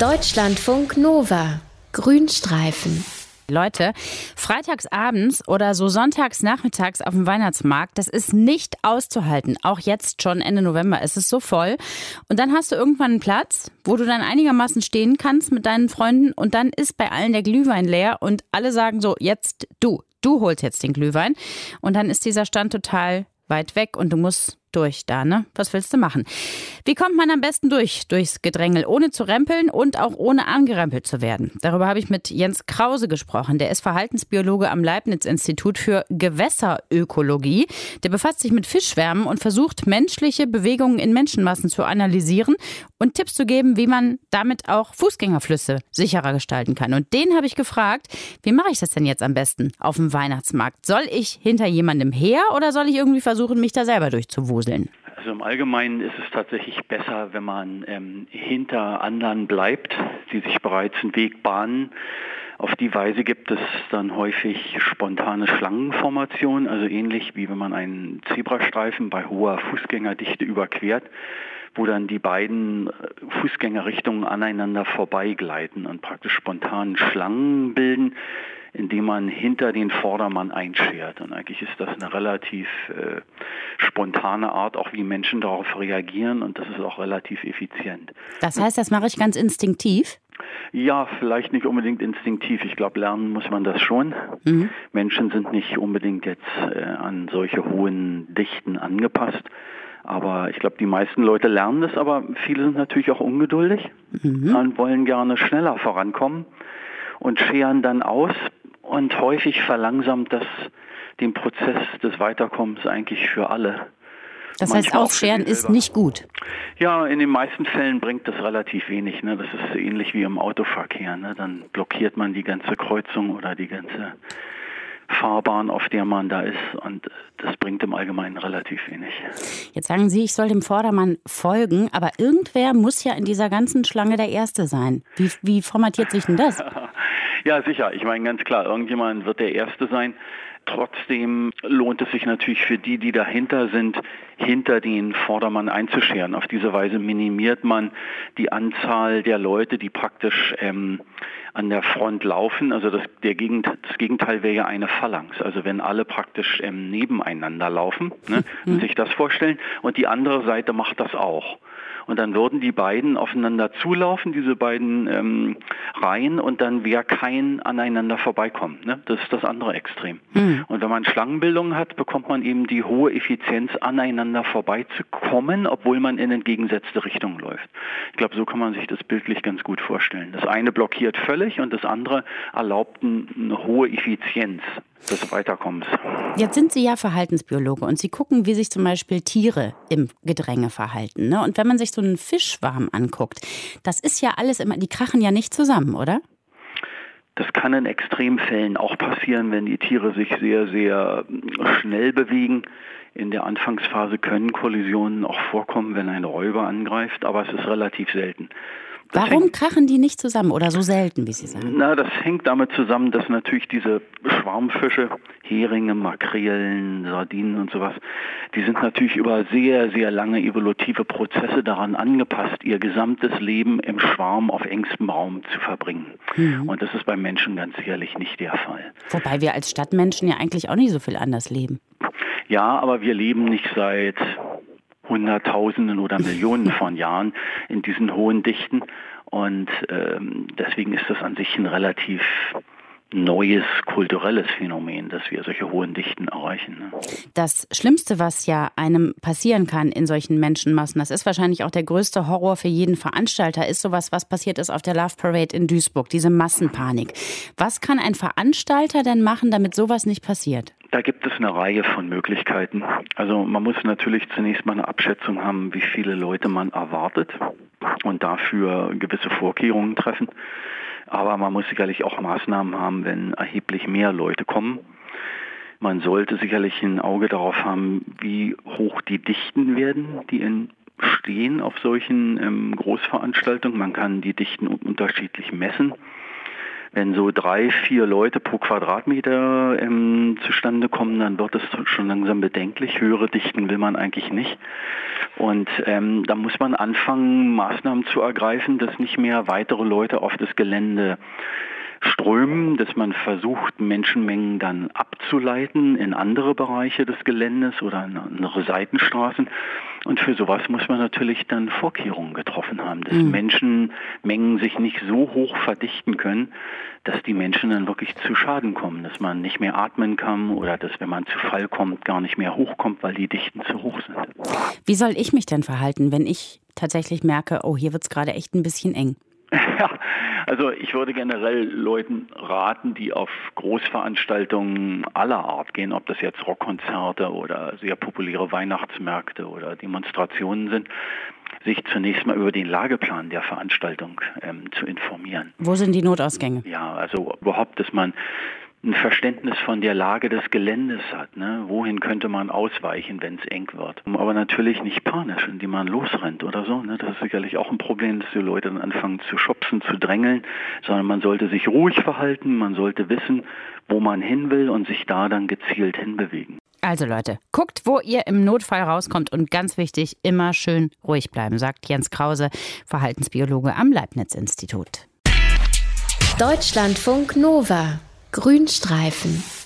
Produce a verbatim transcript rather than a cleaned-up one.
Deutschlandfunk Nova. Grünstreifen. Leute, freitags abends oder so sonntags nachmittags auf dem Weihnachtsmarkt, das ist nicht auszuhalten. Auch jetzt schon Ende November ist es so voll. Und dann hast du irgendwann einen Platz, wo du dann einigermaßen stehen kannst mit deinen Freunden und dann ist bei allen der Glühwein leer und alle sagen so, jetzt du, du holst jetzt den Glühwein. Und dann ist dieser Stand total weit weg und du musst durch da, ne? Was willst du machen? Wie kommt man am besten durch, durchs Gedrängel, ohne zu rempeln und auch ohne angerempelt zu werden? Darüber habe ich mit Jens Krause gesprochen. Der ist Verhaltensbiologe am Leibniz-Institut für Gewässerökologie. Der befasst sich mit Fischschwärmen und versucht, menschliche Bewegungen in Menschenmassen zu analysieren und Tipps zu geben, wie man damit auch Fußgängerflüsse sicherer gestalten kann. Und den habe ich gefragt, wie mache ich das denn jetzt am besten auf dem Weihnachtsmarkt? Soll ich hinter jemandem her oder soll ich irgendwie versuchen, mich da selber durchzuwuseln? Also im Allgemeinen ist es tatsächlich besser, wenn man ähm, hinter anderen bleibt, die sich bereits einen Weg bahnen. Auf die Weise gibt es dann häufig spontane Schlangenformationen, also ähnlich wie wenn man einen Zebrastreifen bei hoher Fußgängerdichte überquert, wo dann die beiden Fußgängerrichtungen aneinander vorbeigleiten und praktisch spontan Schlangen bilden, indem man hinter den Vordermann einschert. Und eigentlich ist das eine relativ äh, spontane Art, auch wie Menschen darauf reagieren, und das ist auch relativ effizient. Das heißt, das mache ich ganz instinktiv? Ja, vielleicht nicht unbedingt instinktiv. Ich glaube, lernen muss man das schon. Mhm. Menschen sind nicht unbedingt jetzt äh, an solche hohen Dichten angepasst. Aber ich glaube, die meisten Leute lernen das, aber viele sind natürlich auch ungeduldig mhm. und wollen gerne schneller vorankommen und scheren dann aus. Und häufig verlangsamt das den Prozess des Weiterkommens eigentlich für alle. Das Manchmal heißt, Ausscheren ist nicht gut? Ja, in den meisten Fällen bringt das relativ wenig. Ne? Das ist ähnlich wie im Autoverkehr. Ne? Dann blockiert man die ganze Kreuzung oder die ganze Fahrbahn, auf der man da ist, und das bringt im Allgemeinen relativ wenig. Jetzt sagen Sie, ich soll dem Vordermann folgen, aber irgendwer muss ja in dieser ganzen Schlange der Erste sein. Wie, wie formatiert sich denn das? Ja, sicher. Ich meine, ganz klar, irgendjemand wird der Erste sein. Trotzdem lohnt es sich natürlich für die, die dahinter sind, hinter den Vordermann einzuscheren. Auf diese Weise minimiert man die Anzahl der Leute, die praktisch ähm, an der Front laufen. Also das, der Gegend, das Gegenteil wäre ja eine Phalanx. Also wenn alle praktisch ähm, nebeneinander laufen, ne, und sich das vorstellen, und die andere Seite macht das auch. Und dann würden die beiden aufeinander zulaufen, diese beiden ähm, Reihen, und dann wäre kein aneinander vorbeikommen. Ne? Das ist das andere Extrem. Mhm. Und wenn man Schlangenbildungen hat, bekommt man eben die hohe Effizienz, aneinander vorbeizukommen, obwohl man in entgegengesetzte Richtung läuft. Ich glaube, so kann man sich das bildlich ganz gut vorstellen. Das eine blockiert völlig und das andere erlaubt eine hohe Effizienz des Weiterkommens. Jetzt sind Sie ja Verhaltensbiologe und Sie gucken, wie sich zum Beispiel Tiere im Gedränge verhalten. Ne? Und wenn man sich so einen Fischschwarm anguckt, das ist ja alles immer, die krachen ja nicht zusammen, oder? Das kann in Extremfällen auch passieren, wenn die Tiere sich sehr, sehr schnell bewegen. In der Anfangsphase können Kollisionen auch vorkommen, wenn ein Räuber angreift, aber es ist relativ selten. Das Warum hängt, krachen die nicht zusammen oder so selten, wie Sie sagen? Na, das hängt damit zusammen, dass natürlich diese Schwarmfische, Heringe, Makrelen, Sardinen und sowas, die sind natürlich über sehr, sehr lange evolutive Prozesse daran angepasst, ihr gesamtes Leben im Schwarm auf engstem Raum zu verbringen. Mhm. Und das ist beim Menschen ganz sicherlich nicht der Fall. Wobei wir als Stadtmenschen ja eigentlich auch nicht so viel anders leben. Ja, aber wir leben nicht seit Hunderttausenden oder Millionen von Jahren in diesen hohen Dichten, und ähm, deswegen ist das an sich ein relativ neues kulturelles Phänomen, dass wir solche hohen Dichten erreichen. Ne? Das Schlimmste, was ja einem passieren kann in solchen Menschenmassen, das ist wahrscheinlich auch der größte Horror für jeden Veranstalter, ist sowas, was passiert ist auf der Love Parade in Duisburg, diese Massenpanik. Was kann ein Veranstalter denn machen, damit sowas nicht passiert? Da gibt es eine Reihe von Möglichkeiten. Also man muss natürlich zunächst mal eine Abschätzung haben, wie viele Leute man erwartet und dafür gewisse Vorkehrungen treffen. Aber man muss sicherlich auch Maßnahmen haben, wenn erheblich mehr Leute kommen. Man sollte sicherlich ein Auge darauf haben, wie hoch die Dichten werden, die entstehen auf solchen ähm, Großveranstaltungen. Man kann die Dichten unterschiedlich messen. Wenn so drei, vier Leute pro Quadratmeter ähm, zustande kommen, dann wird es schon langsam bedenklich. Höhere Dichten will man eigentlich nicht. Und ähm, da muss man anfangen, Maßnahmen zu ergreifen, dass nicht mehr weitere Leute auf das Gelände strömen, dass man versucht, Menschenmengen dann abzuleiten in andere Bereiche des Geländes oder in andere Seitenstraßen. Und für sowas muss man natürlich dann Vorkehrungen getroffen haben, dass mhm. Menschenmengen sich nicht so hoch verdichten können, dass die Menschen dann wirklich zu Schaden kommen, dass man nicht mehr atmen kann oder dass, wenn man zu Fall kommt, gar nicht mehr hochkommt, weil die Dichten zu hoch sind. Wie soll ich mich denn verhalten, wenn ich tatsächlich merke, oh, hier wird es gerade echt ein bisschen eng? Ja, also ich würde generell Leuten raten, die auf Großveranstaltungen aller Art gehen, ob das jetzt Rockkonzerte oder sehr populäre Weihnachtsmärkte oder Demonstrationen sind, sich zunächst mal über den Lageplan der Veranstaltung ähm, zu informieren. Wo sind die Notausgänge? Ja, also überhaupt, dass man ein Verständnis von der Lage des Geländes hat. Ne? Wohin könnte man ausweichen, wenn es eng wird? Aber natürlich nicht panisch, indem man losrennt oder so. Ne? Das ist sicherlich auch ein Problem, dass die Leute dann anfangen zu schubsen, zu drängeln, sondern man sollte sich ruhig verhalten, man sollte wissen, wo man hin will und sich da dann gezielt hinbewegen. Also Leute, guckt, wo ihr im Notfall rauskommt und ganz wichtig, immer schön ruhig bleiben, sagt Jens Krause, Verhaltensbiologe am Leibniz-Institut. Deutschlandfunk Nova Grünstreifen.